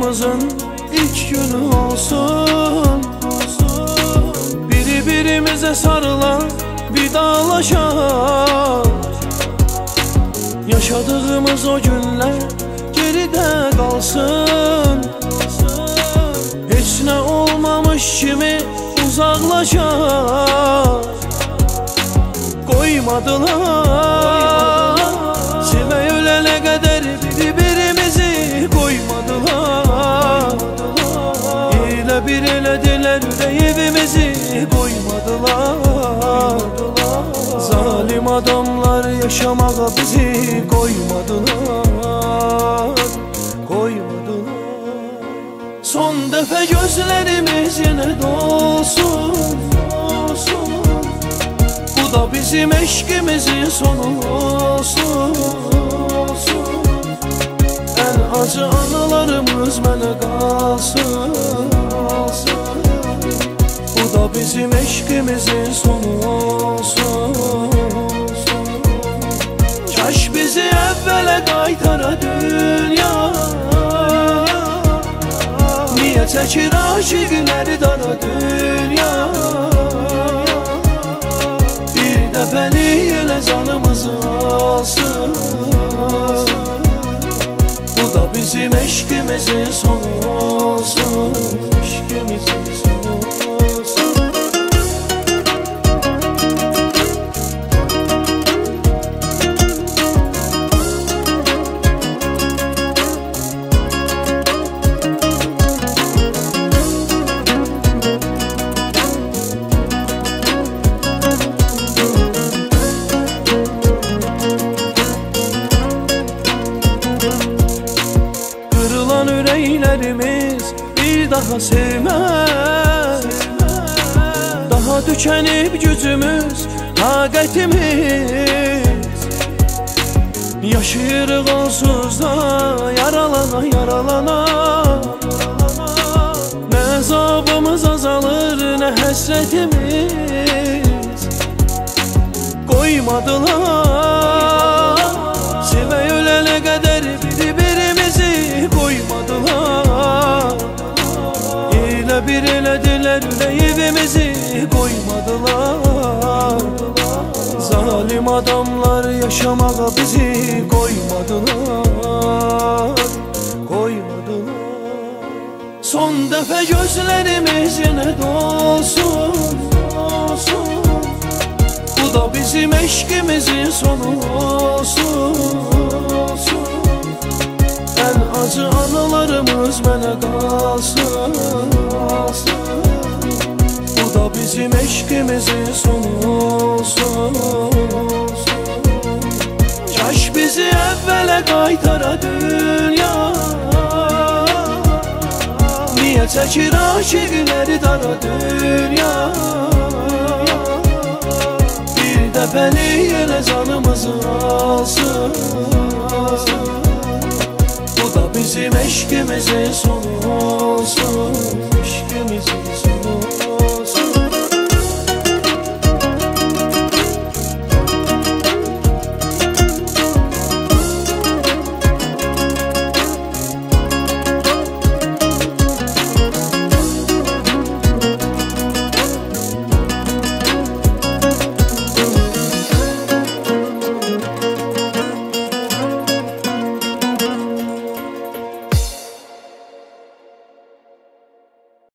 ayrılığımızın ilk günü olsun. Birbirimize sarılan, vidalaşan, yaşadığımız o günler geride kalsın. Hiç ne olmamış kimi uzaklaşan koymadılar. Sevey ölene kadar birbirimizi koymadılar. İle bir elediler yüreğimizi koymadılar. Zalim adamlar yaşamağa bizi koymadılar. Son defa gözlerimiz yine dolsun. Bu da bizim eşkimizin sonu olsun. En acı anılarımız mənə kalsın. Bu da bizim eşkimizin sonu olsun. Kaş bizi evvele qaytara dünya. Niye çəkir aşıqləri dara dünya? Bir dəfəlik elə canımızı alsın. Bu da bizim eşkimizin sonu olsun. Eşkimizin sonu olsun. Yüreğlerimiz bir daha sevmez. Daha tükenip gücümüz, taqətimiz. Yaşayırıq onsuz da yaralana yaralana. Nə azabımız azalır, nə həsrətimiz. Koymadılar. Sevey ölene kadar birbirimizi koymadılar. İle bir elediler yüreğimizi koymadılar. Zalim adamlar yaşamağa bizi koymadılar. Son defa gözlerimiz yine dolsun. Bu da bizim eşkimizin sonu olsun. En acı anılarımız mənə kalsın. Bu da bizim eşkimizin sonu olsun. Kaş bizi evvele qaytara dünya. Niye çəkir aşıqləri dara dünya? Bir dəfəlik elə canımızı alsın. Bu da bizim eşkimizin sonu olsun. Eşkimizin sonu.